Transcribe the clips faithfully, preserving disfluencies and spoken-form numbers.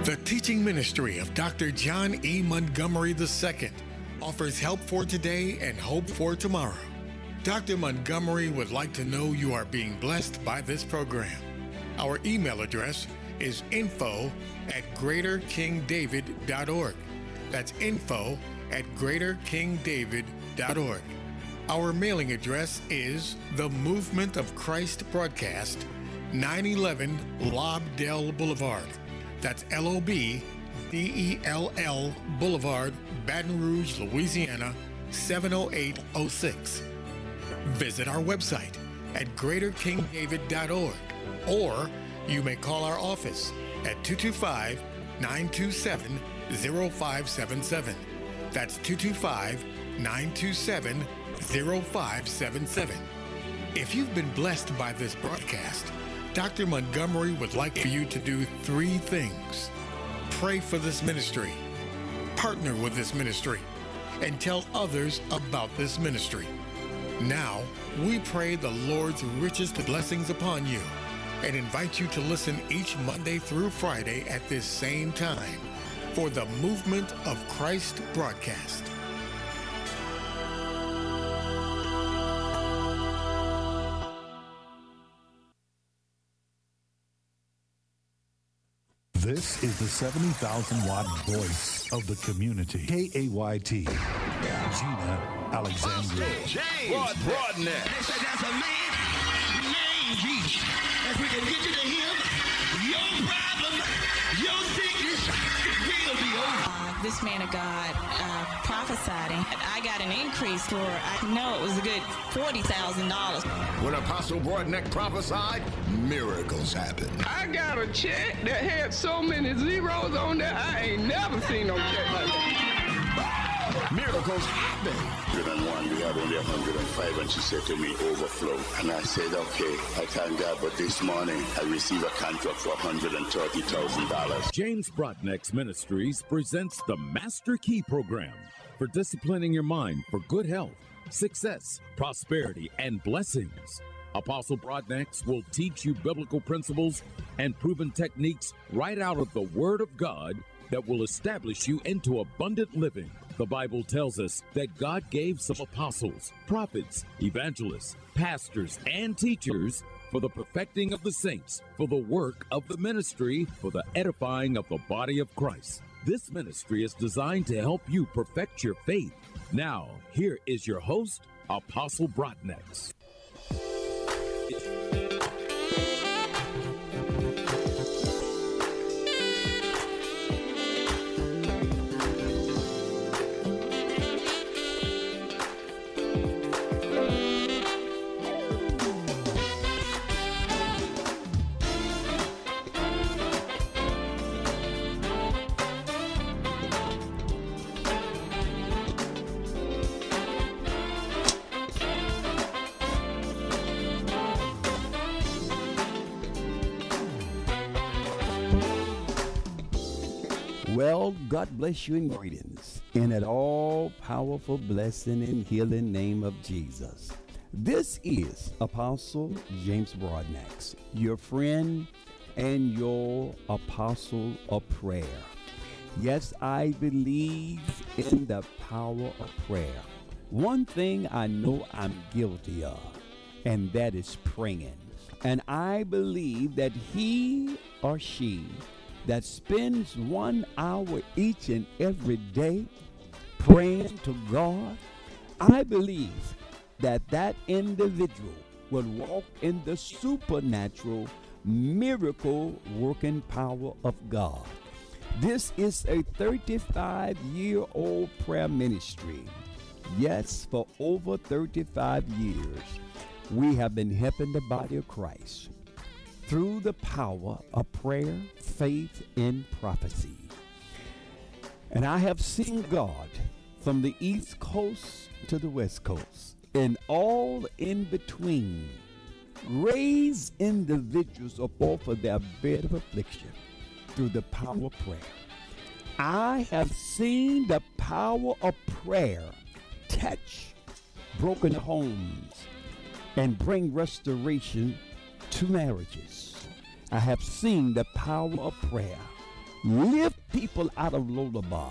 The teaching ministry of Doctor John E. Montgomery the Second offers help for today and hope for tomorrow. Doctor Montgomery would like to know you are being blessed by this program. Our email address is info at greater king david dot org. That's info at greater king david dot org. Our mailing address is The Movement of Christ Broadcast, nine eleven Lobdell Boulevard. That's L O B D E L L Boulevard, Baton Rouge, Louisiana, seven oh eight oh six. Visit our website at greater king david dot org, or you may call our office at two two five, nine two seven, zero five seven seven. That's two two five, nine two seven, zero five seven seven. If you've been blessed by this broadcast, Doctor Montgomery would like for you to do three things. Pray for this ministry, partner with this ministry, and tell others about this ministry. Now, we pray the Lord's richest blessings upon you and invite you to listen each Monday through Friday at this same time for the Movement of Christ broadcast. This is the seventy thousand watt voice of the community. K A Y T. Gina Alexandria. James Broad, Broadneck. They said that's a man named Jesus. If we can get you to him, your problem, your sickness will be over. Uh, this man of God uh, prophesied, and I got an increase for, I know it was a good forty thousand dollars. When Apostle Broadneck prophesied, miracles happened. I got a check that had so many zeros on there, I ain't never seen no check like that. Miracles happen. one hundred one, we had only one hundred five, and she said to me, overflow. And I said, okay, I thank God, but this morning I received a contract for one hundred thirty thousand dollars. James Broadneck's Ministries presents the Master Key Program for disciplining your mind for good health, success, prosperity, and blessings. Apostle Broadneck will teach you biblical principles and proven techniques right out of the Word of God that will establish you into abundant living. The Bible tells us that God gave some apostles, prophets, evangelists, pastors, and teachers for the perfecting of the saints, for the work of the ministry, for the edifying of the body of Christ. This ministry is designed to help you perfect your faith. Now, here is your host, Apostle Broadneck. Well, God bless you and greetings in that all-powerful blessing and healing name of Jesus. This is Apostle James Broadneck, your friend and your apostle of prayer. Yes, I believe in the power of prayer. One thing I know I'm guilty of, and that is praying. And I believe that he or she that spends one hour each and every day praying to God, I believe that that individual will walk in the supernatural miracle working power of God. This is a thirty-five-year-old prayer ministry. Yes, for over thirty-five years, we have been helping the body of Christ through the power of prayer, faith, and prophecy. And I have seen God from the East Coast to the West Coast and all in between raise individuals up off of their bed of affliction through the power of prayer. I have seen the power of prayer touch broken homes and bring restoration to marriages. I have seen the power of prayer lift people out of Lodabar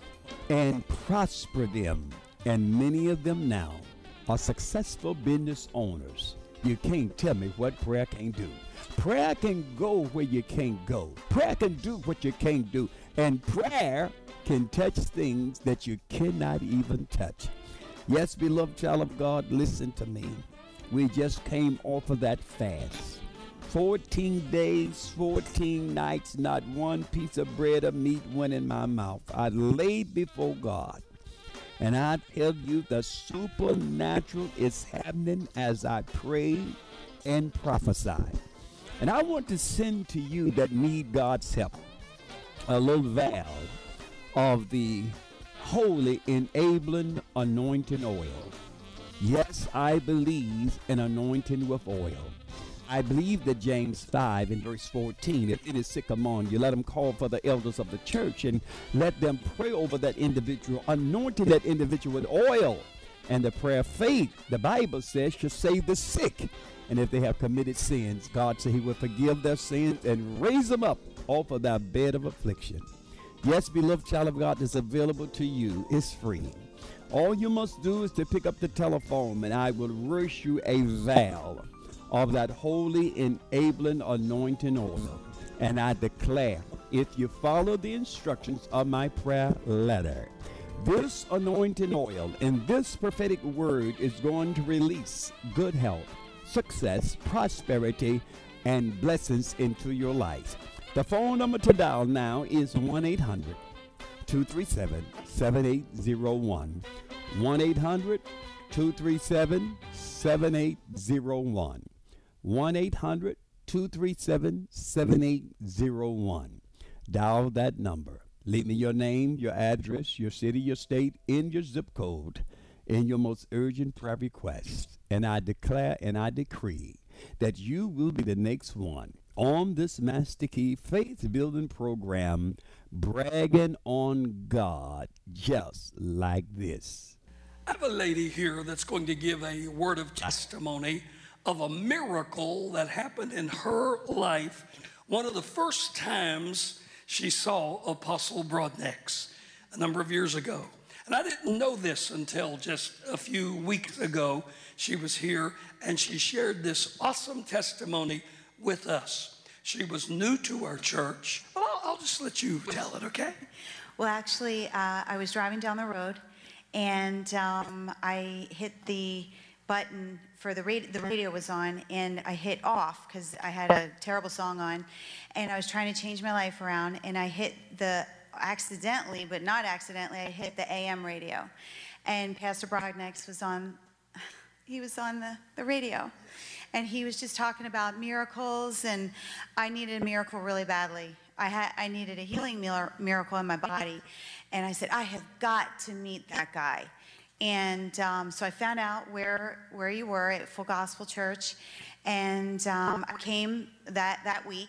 and prosper them. And many of them now are successful business owners. You can't tell me what prayer can do. Prayer can go where you can't go. Prayer can do what you can't do. And prayer can touch things that you cannot even touch. Yes, beloved child of God, listen to me. We just came off of that fast. fourteen days, fourteen nights, not one piece of bread or meat went in my mouth. I laid before God. And I tell you, the supernatural is happening as I pray and prophesy. And I want to send to you that need God's help a little vial of the holy enabling anointing oil. Yes, I believe in anointing with oil. I believe that James five in verse fourteen, if it is sick among you, let them call for the elders of the church and let them pray over that individual, anointing that individual with oil. And the prayer of faith, the Bible says, should save the sick. And if they have committed sins, God said he will forgive their sins and raise them up off of their bed of affliction. Yes, beloved child of God, is available to you. It's free. All you must do is to pick up the telephone and I will rush you a vial of that holy enabling anointing oil. And I declare, if you follow the instructions of my prayer letter, this anointing oil and this prophetic word is going to release good health, success, prosperity, and blessings into your life. The phone number to dial now is one eight hundred two three seven seven eight zero one. one eight hundred two three seven seven eight zero one. one eight hundred two three seven seven eight zero one. Dial that number. Leave me your name, your address, your city, your state, and your zip code, and your most urgent prayer request. And I declare and I decree that you will be the next one on this Master Key Faith Building Program, bragging on God just like this. I have a lady here that's going to give a word of testimony of a miracle that happened in her life. One of the first times she saw Apostle Broadnax a number of years ago. And I didn't know this until just a few weeks ago. She was here and she shared this awesome testimony with us. She was new to our church. Well, I'll, I'll just let you tell it, okay? Well, actually, uh, I was driving down the road and um, I hit the button for the radio, the radio was on, and I hit off because I had a terrible song on, and I was trying to change my life around, and I hit the, accidentally, but not accidentally, I hit the A M radio, and Pastor Broadnax was on, he was on the, the radio, and he was just talking about miracles, and I needed a miracle really badly. I had, I needed a healing miracle in my body, and I said, I have got to meet that guy. And um, so I found out where where you were at Full Gospel Church, and um, I came that that week.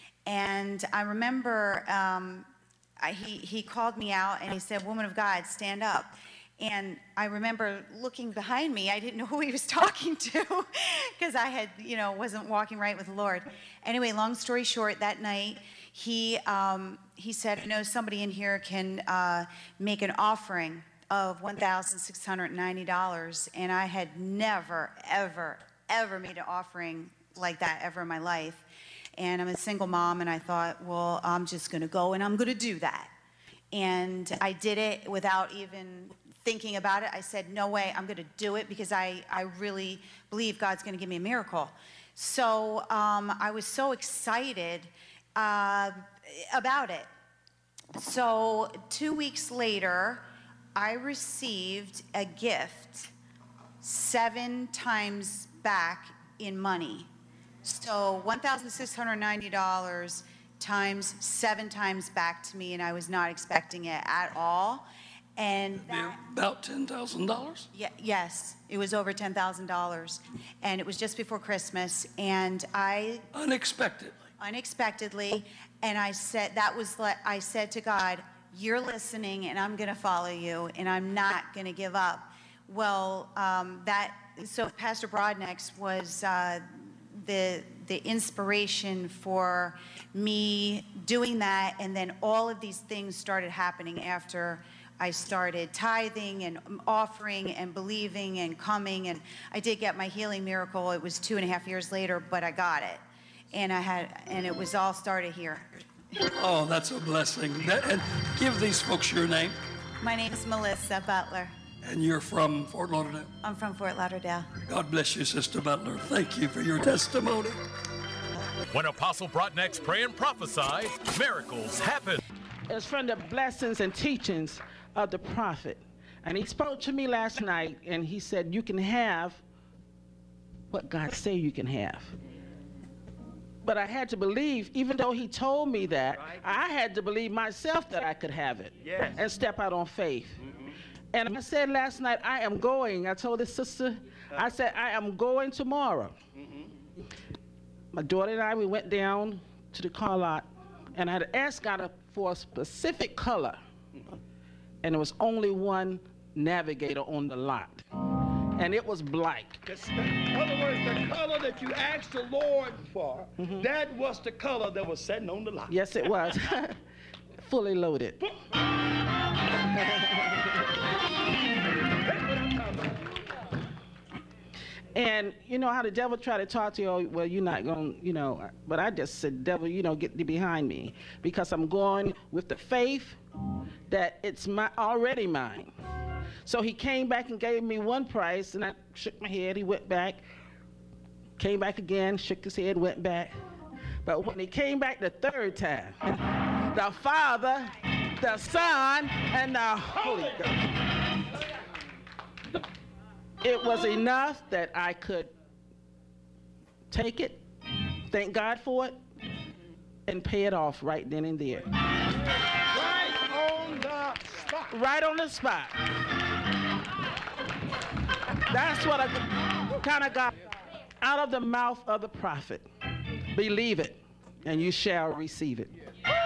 And I remember um, I, he he called me out and he said, "Woman of God, stand up." And I remember looking behind me. I didn't know who he was talking to because I had you know wasn't walking right with the Lord. Anyway, long story short, that night he um, he said, "I know somebody in here can uh, make an offering of one thousand six hundred ninety dollars, and I had never, ever, ever made an offering like that ever in my life. And I'm a single mom, and I thought, well, I'm just going to go and I'm going to do that. And I did it without even thinking about it. I said, no way, I'm going to do it because I, I really believe God's going to give me a miracle. So um, I was so excited uh, about it. So two weeks later, I received a gift seven times back in money. So one thousand six hundred ninety dollars times seven times back to me, and I was not expecting it at all. And that, about ten thousand dollars? Yeah, yes, it was over ten thousand dollars. And it was just before Christmas, and I... Unexpectedly. Unexpectedly, and I said, that was, I said to God, you're listening, and I'm going to follow you, and I'm not going to give up. Well, um, that, so Pastor Broadnax was uh, the the inspiration for me doing that, and then all of these things started happening after I started tithing and offering and believing and coming, and I did get my healing miracle. It was two and a half years later, but I got it, and I had, and it was all started here. Oh, that's a blessing. That, and give these folks your name. My name is Melissa Butler. And you're from Fort Lauderdale? I'm from Fort Lauderdale. God bless you, Sister Butler. Thank you for your testimony. When Apostle Broadnax pray and prophesy, miracles happen. It's from the blessings and teachings of the prophet. And he spoke to me last night, and he said, you can have what God say you can have. But I had to believe, even though he told me that, right. I had to believe myself that I could have it. Yes. And step out on faith. Mm-hmm. And I said last night, I am going. I told this sister, I said, I am going tomorrow. Mm-hmm. My daughter and I, we went down to the car lot, and I had asked God for a specific color. Mm-hmm. And there was only one Navigator on the lot. And it was black. In other words, the color that you asked the Lord for, mm-hmm. that was the color that was sitting on the lot. Yes, it was. Fully loaded. And you know how the devil tried to talk to you, oh, well, you're not going to, you know, but I just said, devil, you know, get behind me, because I'm going with the faith that it's my, already mine. So he came back and gave me one price, and I shook my head. He went back, came back again, shook his head, went back. But when he came back the third time, the Father, the Son, and the Holy Ghost, it was enough that I could take it, thank God for it, and pay it off right then and there. Right on the spot. Right on the spot. That's what I kind of got out of the mouth of the prophet. Believe it, and you shall receive it.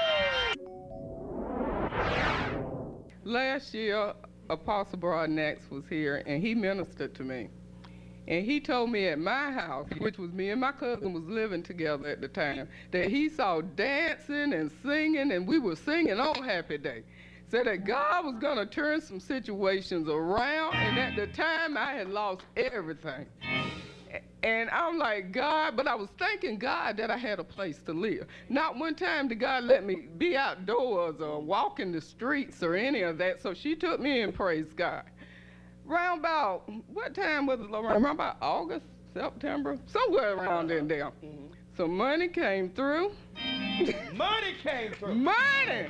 Last year, Apostle Broadnax was here, and he ministered to me. And he told me at my house, which was me and my cousin was living together at the time, that he saw dancing and singing, and we were singing on Happy Day. Said that God was going to turn some situations around, and at the time I had lost everything. And I'm like, God, but I was thanking God that I had a place to live. Not one time did God let me be outdoors or walk in the streets or any of that, so she took me in, praise God. Round about, what time was it, Lorraine? Around about August, September, somewhere around in there. Mm-hmm. So money came through. Money came through. Money!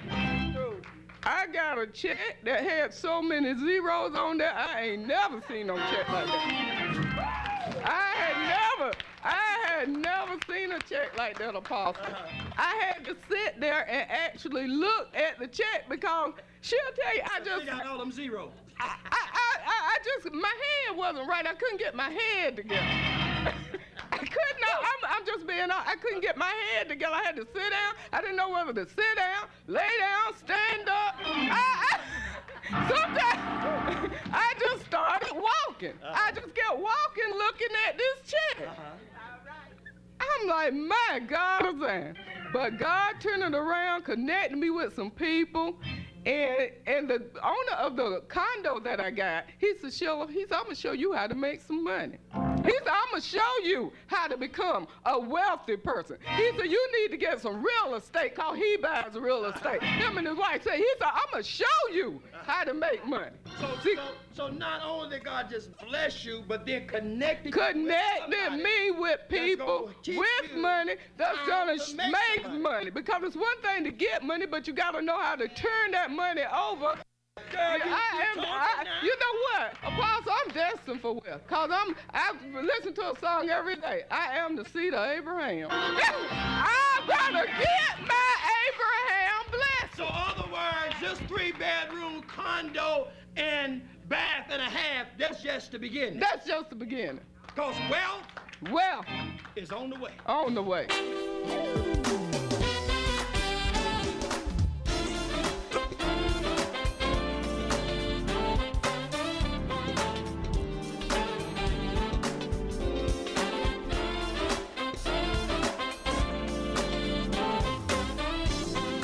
I got a check that had so many zeros on there, I ain't never seen no check like that. I had never, I had never seen a check like that, Apostle. Uh-huh. I had to sit there and actually look at the check, because she'll tell you, I just... She got all them zeros. I, I, I, I just, my head wasn't right. I couldn't get my head together. I could not, I'm, I'm just being honest, I couldn't get my head together. I had to sit down. I didn't know whether to sit down, lay down, stand up. I, I, sometimes I just started walking. Uh-huh. I just kept walking, looking at this check. Uh-huh. I'm like, my God, man. But God turned it around, connected me with some people. And and the owner of the condo that I got, he said, Sheila, he said, I'm going to show you how to make some money. He said, I'm going to show you how to become a wealthy person. He said, you need to get some real estate, because he buys real estate. Him and his wife said, he said, I'm going to show you how to make money. So, See, so, so not only did God just bless you, but then connected Connected with me with people, with money, that's going to make, make money. money. Because it's one thing to get money, but you got to know how to turn that money over. Girl, you, I am, I, you know what, Apostle, I'm destined for wealth, because I'm, I listen to a song every day. I am the seed of Abraham. I'm going to get my Abraham blessing. So, in other words, this three-bedroom condo and bath and a half, that's just the beginning. That's just the beginning. Because wealth, wealth is on the way. On the way.